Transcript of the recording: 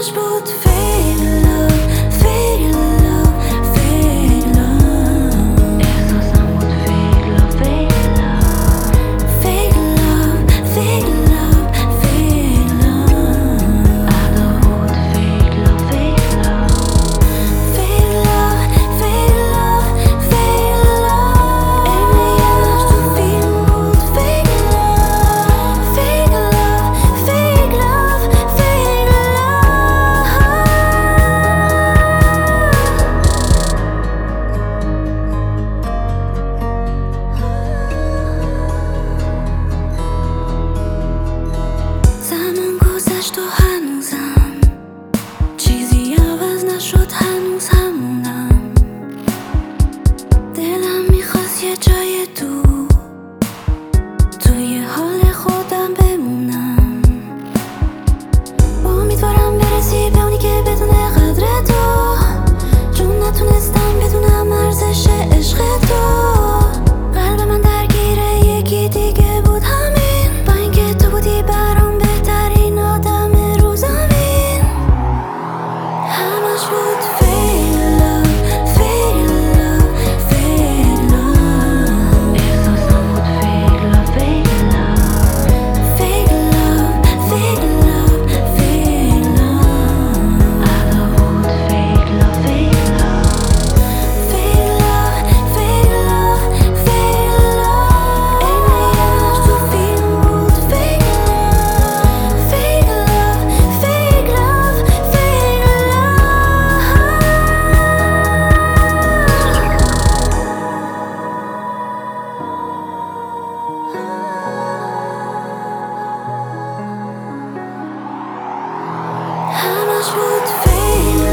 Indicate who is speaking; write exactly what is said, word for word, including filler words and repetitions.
Speaker 1: همش بود fake love fake love fake love احساسم بود fake love fake love fake love fake love fake love ادا بود fake love fake love fake love fake love fake love عمری همش تو فیلم بود fake love fake love fake love fake love زمان گذشت و هنوزم چیزی عوض نشد، هنوز همونم. دلم میخواست یه جای دور توی حال خودم بمونم. امیدوارم برسی به اونی که بدونه قدر تو، چون نتونستم بدونم ارزش عشق تو. قلب من درگیره یکی دیگه بود همین، با اینکه تو بودی برام بهترین آدم رو زمین. همش بود fake love fake love fake love احساسم بود fake love fake love fake love fake love fake love ادا بود fake love fake love fake love fake love fake love عمری همش تو فیلم بود fake love fake love fake love fake love همش بود fake